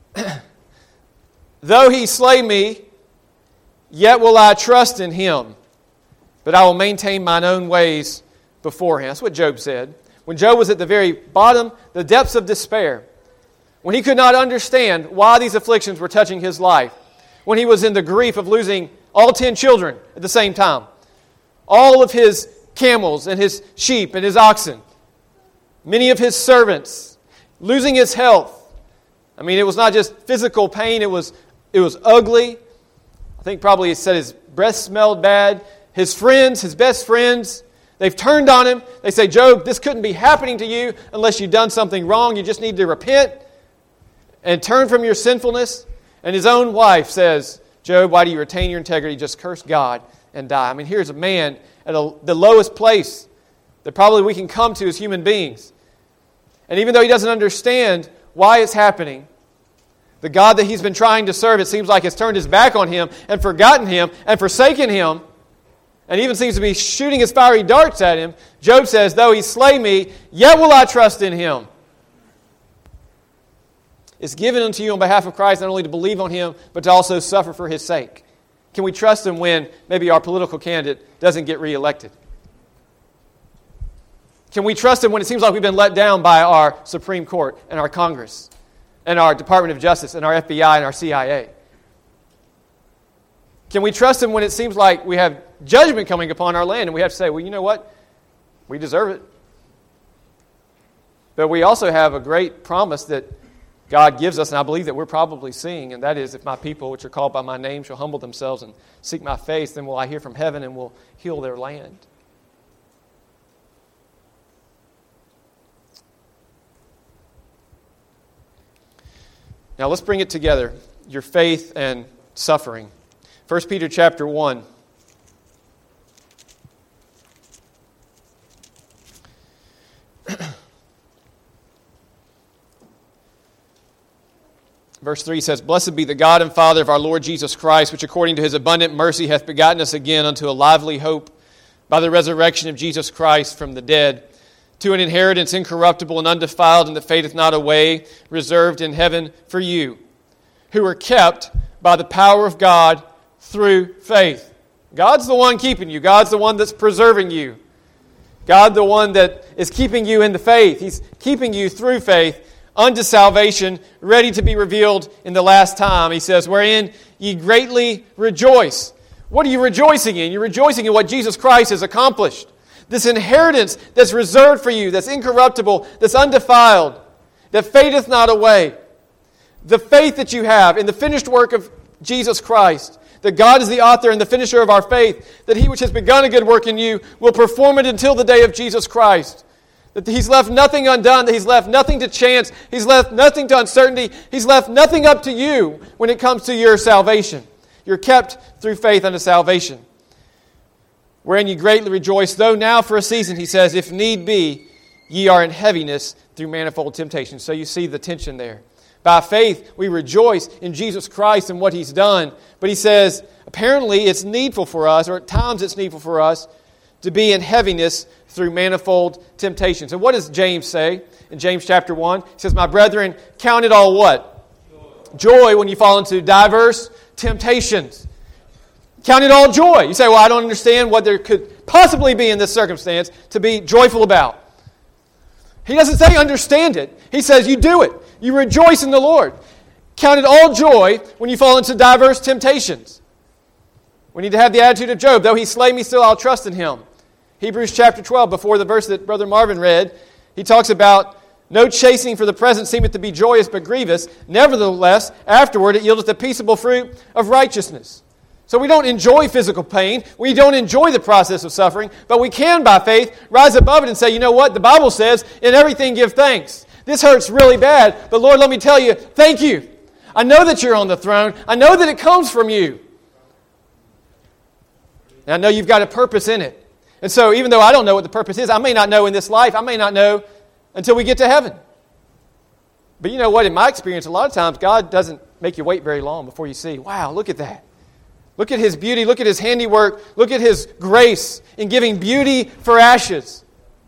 Speaker 1: though he slay me, yet will I trust in him, but I will maintain mine own ways before him. That's what Job said. When Job was at the very bottom, the depths of despair, when he could not understand why these afflictions were touching his life, when he was in the grief of losing all ten children at the same time. All of his camels and his sheep and his oxen. Many of his servants. Losing his health. I mean, it was not just physical pain. It was, it was ugly. I think probably he said his breath smelled bad. His friends, his best friends, they've turned on him. They say, Job, this couldn't be happening to you unless you've done something wrong. You just need to repent and turn from your sinfulness. And his own wife says, Job, why do you retain your integrity? Just curse God and die. I mean, here's a man at a, the lowest place that probably we can come to as human beings. And even though he doesn't understand why it's happening, the God that he's been trying to serve, it seems like, has turned his back on him and forgotten him and forsaken him, and even seems to be shooting his fiery darts at him. Job says, though he slay me, yet will I trust in him. It's given unto you on behalf of Christ not only to believe on him, but to also suffer for his sake. Can we trust him when maybe our political candidate doesn't get reelected? Can we trust him when it seems like we've been let down by our Supreme Court and our Congress and our Department of Justice and our F B I and our C I A? Can we trust him when it seems like we have judgment coming upon our land and we have to say, well, you know what? We deserve it. But we also have a great promise that God gives us, and I believe that we're probably seeing, and that is, if my people, which are called by my name, shall humble themselves and seek my face, then will I hear from heaven and will heal their land. Now let's bring it together, your faith and suffering. First Peter chapter one. Verse three says, Blessed be the God and Father of our Lord Jesus Christ, which according to his abundant mercy hath begotten us again unto a lively hope by the resurrection of Jesus Christ from the dead, to an inheritance incorruptible and undefiled, and that fadeth not away, reserved in heaven for you, who are kept by the power of God through faith. God's the one keeping you. God's the one that's preserving you. God the one that is keeping you in the faith. He's keeping you through faith unto salvation, ready to be revealed in the last time. He says, wherein ye greatly rejoice. What are you rejoicing in? You're rejoicing in what Jesus Christ has accomplished. This inheritance that's reserved for you, that's incorruptible, that's undefiled, that fadeth not away. The faith that you have in the finished work of Jesus Christ, that God is the author and the finisher of our faith, that He which has begun a good work in you will perform it until the day of Jesus Christ. That He's left nothing undone, that He's left nothing to chance, He's left nothing to uncertainty, He's left nothing up to you when it comes to your salvation. You're kept through faith unto salvation. Wherein ye greatly rejoice, though now for a season, he says, if need be, ye are in heaviness through manifold temptations. So you see the tension there. By faith, we rejoice in Jesus Christ and what He's done. But he says, apparently it's needful for us, or at times it's needful for us, to be in heaviness through manifold temptations. And what does James say in James chapter one? He says, my brethren, count it all what? Joy, joy when you fall into diverse temptations. Count it all joy. You say, well, I don't understand what there could possibly be in this circumstance to be joyful about. He doesn't say understand it. He says you do it. You rejoice in the Lord. Count it all joy when you fall into diverse temptations. We need to have the attitude of Job. Though he slay me, still I'll trust in him. Hebrews chapter twelve, before the verse that Brother Marvin read, he talks about no chastening for the present seemeth to be joyous but grievous. Nevertheless, afterward it yieldeth the peaceable fruit of righteousness. So we don't enjoy physical pain. We don't enjoy the process of suffering. But we can, by faith, rise above it and say, you know what? The Bible says, in everything give thanks. This hurts really bad. But Lord, let me tell you, thank you. I know that you're on the throne. I know that it comes from you. And I know you've got a purpose in it. And so even though I don't know what the purpose is, I may not know in this life. I may not know until we get to heaven. But you know what? In my experience, a lot of times, God doesn't make you wait very long before you see, wow, look at that. Look at His beauty. Look at His handiwork. Look at His grace in giving beauty for ashes.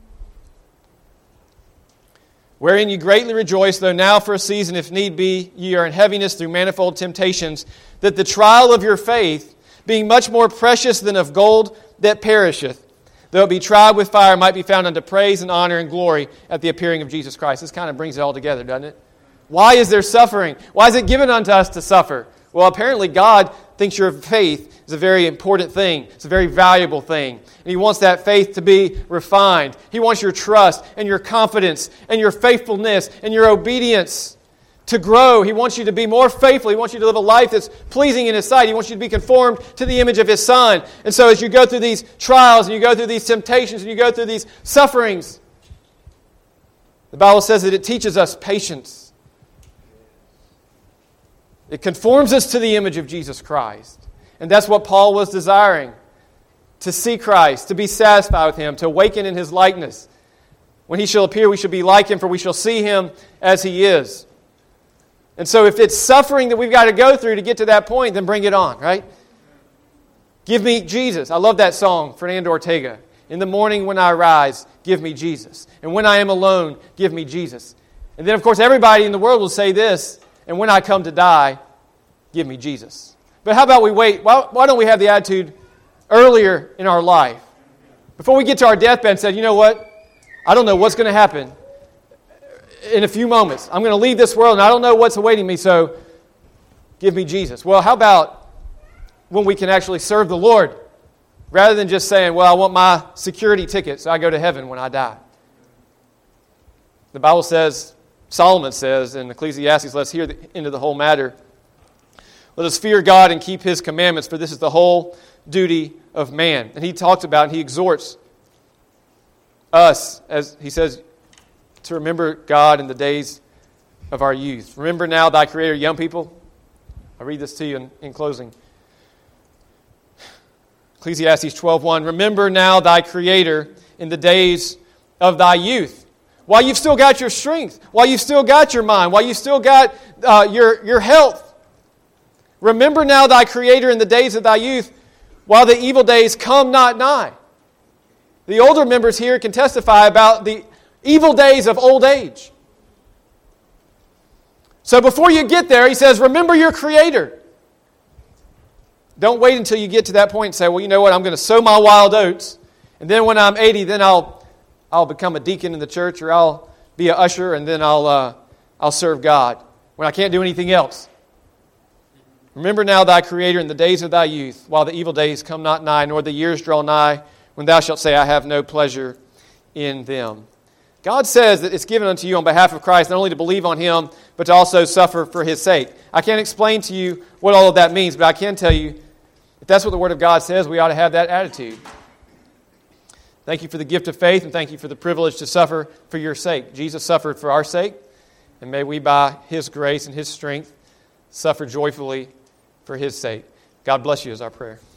Speaker 1: Wherein you greatly rejoice, though now for a season, if need be, ye are in heaviness through manifold temptations, that the trial of your faith, being much more precious than of gold that perisheth, though it be tried with fire, might be found unto praise and honor and glory at the appearing of Jesus Christ. This kind of brings it all together, doesn't it? Why is there suffering? Why is it given unto us to suffer? Well, apparently God thinks your faith is a very important thing. It's a very valuable thing. And He wants that faith to be refined. He wants your trust and your confidence and your faithfulness and your obedience to grow. He wants you to be more faithful. He wants you to live a life that's pleasing in His sight. He wants you to be conformed to the image of His Son. And so as you go through these trials and you go through these temptations and you go through these sufferings, the Bible says that it teaches us patience. It conforms us to the image of Jesus Christ. And that's what Paul was desiring. To see Christ, to be satisfied with Him, to awaken in His likeness. When He shall appear, we shall be like Him, for we shall see Him as He is. And so if it's suffering that we've got to go through to get to that point, then bring it on, right? Give me Jesus. I love that song, Fernando Ortega. In the morning when I rise, give me Jesus. And when I am alone, give me Jesus. And then, of course, everybody in the world will say this, and when I come to die, give me Jesus. But how about we wait? Why, why don't we have the attitude earlier in our life? Before we get to our deathbed and say, you know what? I don't know what's going to happen in a few moments. I'm going to leave this world and I don't know what's awaiting me, so give me Jesus. Well, how about when we can actually serve the Lord rather than just saying, well, I want my security ticket so I go to heaven when I die. The Bible says, Solomon says in Ecclesiastes, let's hear the, into the whole matter. Let us fear God and keep His commandments, for this is the whole duty of man. And he talks about and he exhorts us, as he says, to remember God in the days of our youth. Remember now thy Creator, young people. I'll read this to you in, in closing. Ecclesiastes twelve one. Remember now thy Creator in the days of thy youth. While you've still got your strength, while you've still got your mind, while you've still got uh, your, your health. Remember now thy Creator in the days of thy youth, while the evil days come not nigh. The older members here can testify about the evil days of old age. So before you get there, he says, remember your Creator. Don't wait until you get to that point and say, well, you know what, I'm going to sow my wild oats, and then when I'm eighty, then I'll I'll become a deacon in the church, or I'll be an usher, and then I'll uh, I'll serve God when I can't do anything else. Remember now thy Creator in the days of thy youth, while the evil days come not nigh, nor the years draw nigh, when thou shalt say, I have no pleasure in them. God says that it's given unto you on behalf of Christ not only to believe on Him, but to also suffer for His sake. I can't explain to you what all of that means, but I can tell you, if that's what the Word of God says, we ought to have that attitude. Thank you for the gift of faith, and thank you for the privilege to suffer for your sake. Jesus suffered for our sake, and may we, by His grace and His strength, suffer joyfully for His sake. God bless you is our prayer.